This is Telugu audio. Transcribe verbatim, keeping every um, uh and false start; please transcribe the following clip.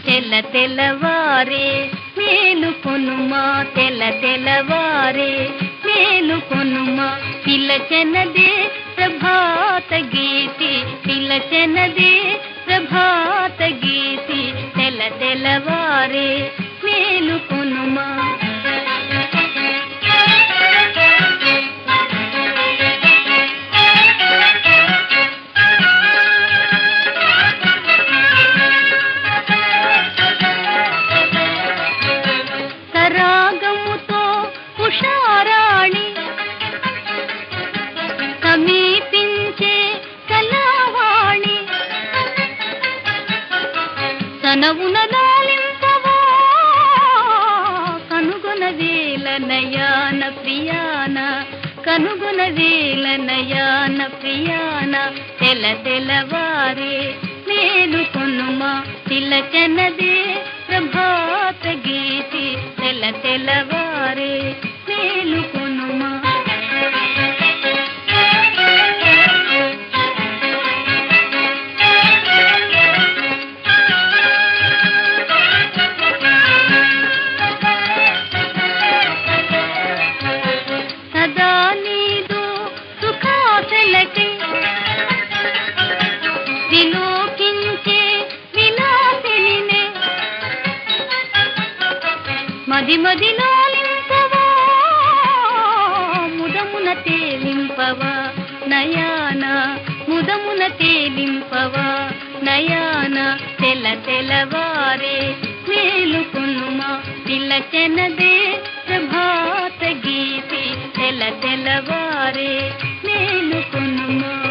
తెల్ల తెల్లవారే మేలుకొనుమా, తెల్ల తెల్లవారే మేలుకొనుమా. పిలచెనదే ప్రభాత గీతి, పిలచెనదే ప్రభాత గీతి, తెల్ల తెల్లవారే మేలుకొనుమా. రాగముతో ఉషారాణి సమీపించే కళావాణి, తనవున లాలింపవా కనుగొన వేల నయాన ప్రియాన, కనుగొన వేల నయాన ప్రియాన. తెల్ల తెల్లవారే మేలుకొనుమా, పిలచెనదే ప్రభాత గీతి, తెల్ల తెల్లవారే మేలుకొనుమా. సదా నీదు సుఖాసలకి విలోకించే విలాసినినే, మది మది లాలింపవా ముదమున తేలింపవా నయాన, ముదమున తేలింపవా నయాన. తెల్ల తెల్లవారే మేలుకొనుమా, పిలచెనదే ప్రభాత గీతి, తెల్ల తెల్లవారే మేలుకొనుమా.